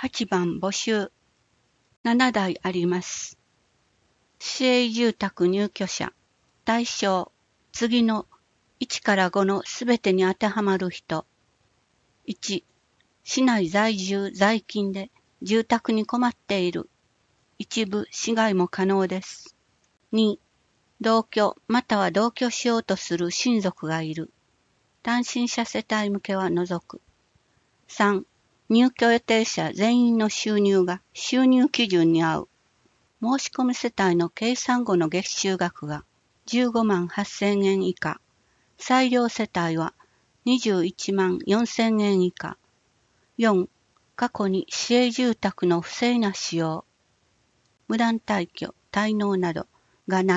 8番募集。7台あります。市営住宅入居者。対象。次の1から5のすべてに当てはまる人。1、市内在住在勤で住宅に困っている。一部市外も可能です。2、同居または同居しようとする親族がいる。単身者世帯向けは除く。3、入居予定者全員の収入が収入基準に合う。申し込み世帯の計算後の月収額が15万8000円以下。裁量世帯は21万4000円以下。4、過去に市営住宅の不正な使用、無断退去、滞納などがない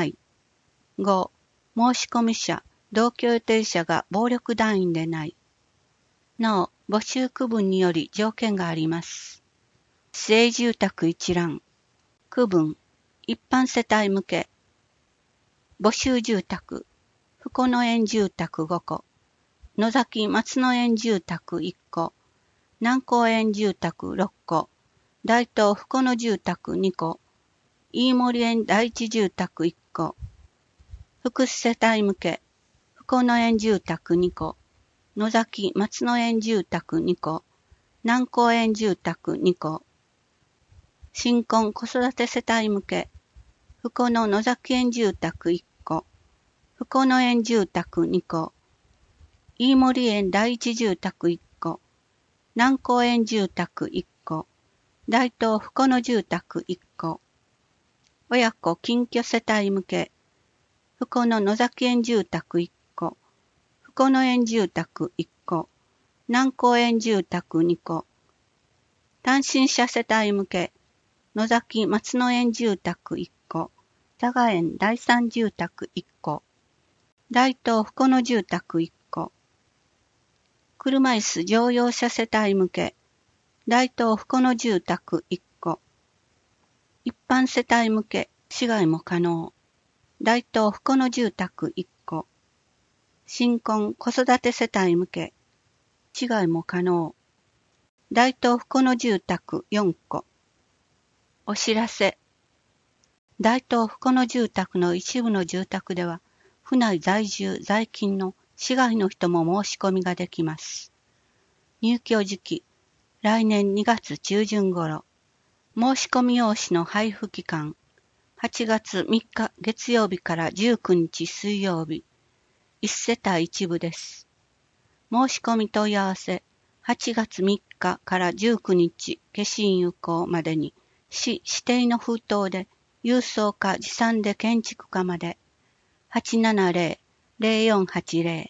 。5、申し込み者、同居予定者が暴力団員でない。なお、募集区分により条件があります。市営住宅一覧。区分。一般世帯向け。募集住宅。福野園住宅5個。野崎松野園住宅1個。南高園住宅6個。大東福野住宅2個。飯森園第一住宅1個。福祉世帯向け。福野園住宅2個。野崎松野園住宅2個。南高園住宅2個。新婚子育て世帯向け。福野野崎園住宅1個。福野園住宅2個。飯森園第一住宅1個。南高園住宅1個。大東福野住宅1個。親子近居世帯向け。福野野崎園住宅1個。福野園住宅1個。南高園住宅2個。単身者世帯向け。野崎松野園住宅1個。佐賀園第三住宅1個。大東福野住宅1個。車椅子乗用車世帯向け。大東福野住宅1個。一般世帯向け。市外も可能。大東福野住宅1個。新婚子育て世帯向け。市外も可能。大東福野住宅4個。お知らせ。大東福野住宅の一部の住宅では、府内在住在勤の市外の人も申し込みができます。入居時期、来年2月中旬頃。申し込み用紙の配布期間、8月3日月曜日から19日水曜日。1世帯一部です。申し込み問い合わせ、8月3日から19日消印有効までに、市指定の封筒で、郵送か持参で建築家まで。870-0480。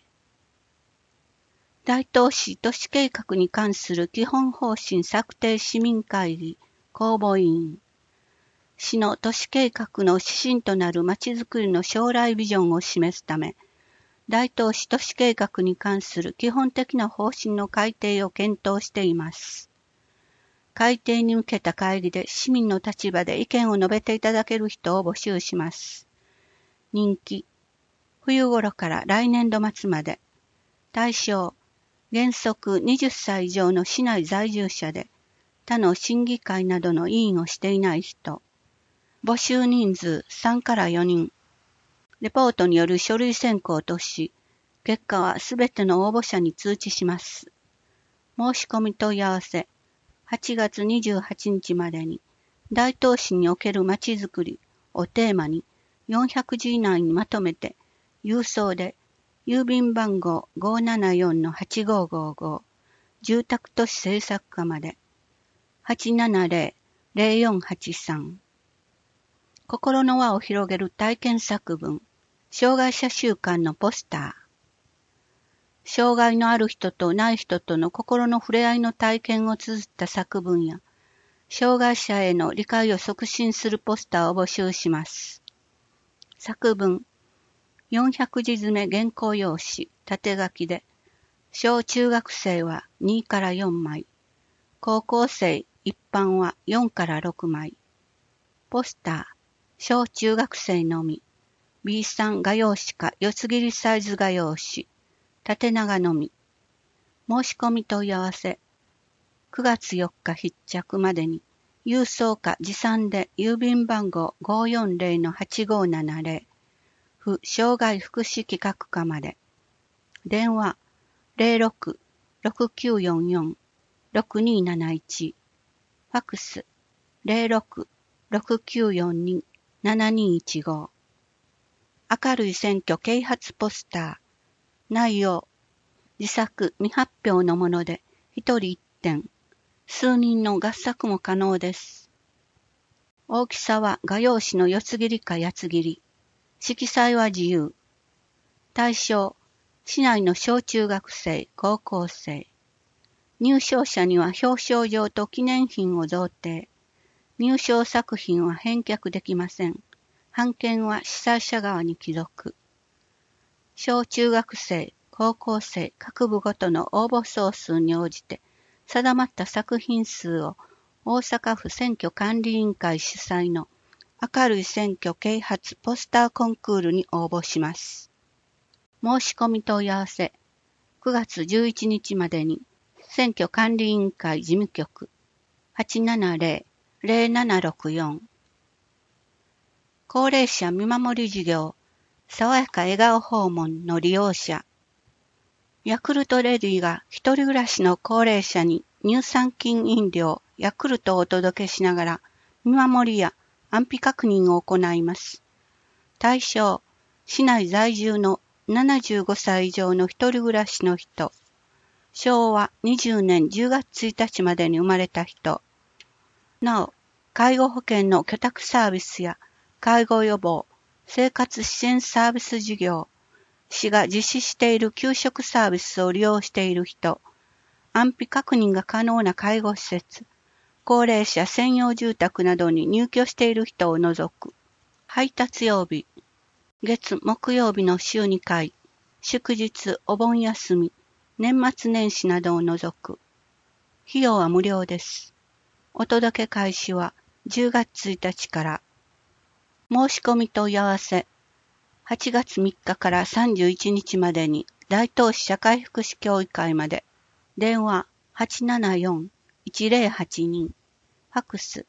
大東市都市計画に関する基本方針策定市民会議公募委員。市の都市計画の指針となるまちづくりの将来ビジョンを示すため、大東市都市計画に関する基本的な方針の改定を検討しています。改定に向けた会議で市民の立場で意見を述べていただける人を募集します。任期。冬頃から来年度末まで。対象。原則20歳以上の市内在住者で、他の審議会などの委員をしていない人。募集人数3から4人。レポートによる書類選考とし、結果はすべての応募者に通知します。申し込み問い合わせ。8月28日までに、大東市におけるまちづくりをテーマに400字以内にまとめて、郵送で、郵便番号 574-8555、住宅都市政策課まで、870-0483。心の輪を広げる体験作文、障害者週間のポスター。障害のある人とない人との心の触れ合いの体験を綴った作文や、障害者への理解を促進するポスターを募集します。作文、400字詰め原稿用紙、縦書きで、小中学生は2から4枚、高校生一般は4から6枚。ポスター、小中学生のみ、B3 画用紙か四つ切りサイズ画用紙、縦長のみ。申し込み問い合わせ。 9月4日必着までに、郵送か持参で郵便番号 540-8570、府障害福祉企画課まで。電話06-6944-6271。ファックス06-6942-7215。明るい選挙啓発ポスター。内容。自作未発表のもので、一人一点。数人の合作も可能です。大きさは画用紙の四つ切りか八つ切り。色彩は自由。対象、市内の小中学生、高校生。入賞者には表彰状と記念品を贈呈。入賞作品は返却できません。版権は主催者側に帰属。小中学生、高校生各部ごとの応募総数に応じて、定まった作品数を大阪府選挙管理委員会主催の明るい選挙啓発ポスターコンクールに応募します。申し込み問い合わせ9月11日までに選挙管理委員会事務局 870-0764 高齢者見守り事業爽やか笑顔訪問の利用者ヤクルトレディが一人暮らしの高齢者に乳酸菌飲料ヤクルトをお届けしながら見守りや安否確認を行います。対象、市内在住の75歳以上の一人暮らしの人、昭和20年10月1日までに生まれた人、なお、介護保険の居宅サービスや介護予防、生活支援サービス事業、市が実施している給食サービスを利用している人、安否確認が可能な介護施設、高齢者専用住宅などに入居している人を除く。配達曜日、月木曜日の週2回、祝日、お盆休み、年末年始などを除く。費用は無料です。お届け開始は10月1日から。申し込み問い合わせ、8月3日から31日までに大東市社会福祉協議会まで。電話874-1082。ファックス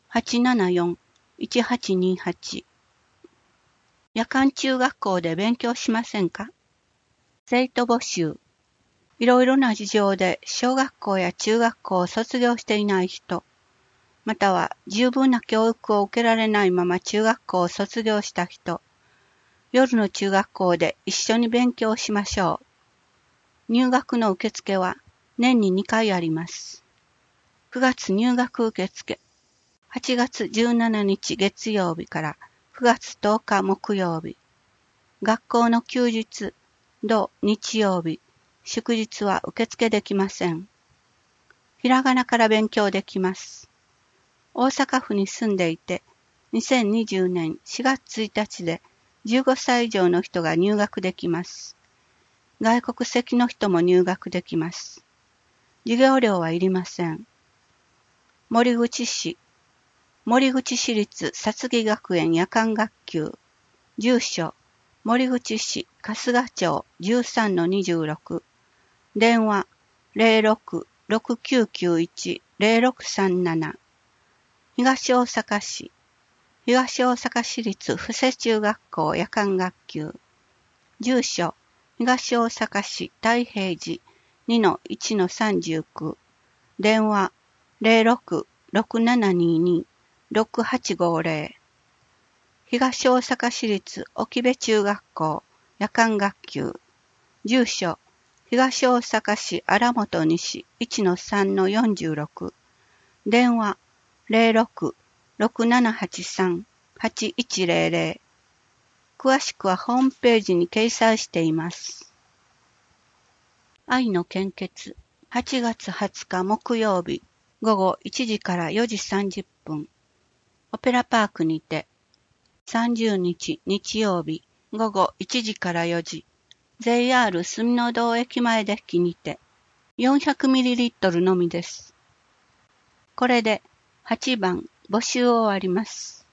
874-1828。夜間中学校で勉強しませんか？生徒募集。いろいろな事情で小学校や中学校を卒業していない人、または十分な教育を受けられないまま中学校を卒業した人、夜の中学校で一緒に勉強しましょう。入学の受付は年に2回あります。9月入学受付。8月17日月曜日から9月10日木曜日。学校の休日、土日曜日、祝日は受付できません。ひらがなから勉強できます。大阪府に住んでいて、2020年4月1日で15歳以上の人が入学できます。外国籍の人も入学できます。授業料はいりません。森口市立薩木学園夜間学級。住所、森口市春日町 13-26。電話06-6991-0637。東大阪市立布施中学校夜間学級。住所、東大阪市太平寺 2-1-39。電話06-6722-6850。東大阪市立沖部中学校夜間学級。住所、東大阪市荒本西 1-3-46。電話06-6783-8100。詳しくはホームページに掲載しています。愛の献血、8月20日木曜日、午後1時から4時30分。オペラパークにて、30日日曜日、午後1時から4時、JR 住の堂駅前デッキにて、400ml のみです。これで8番募集終わります。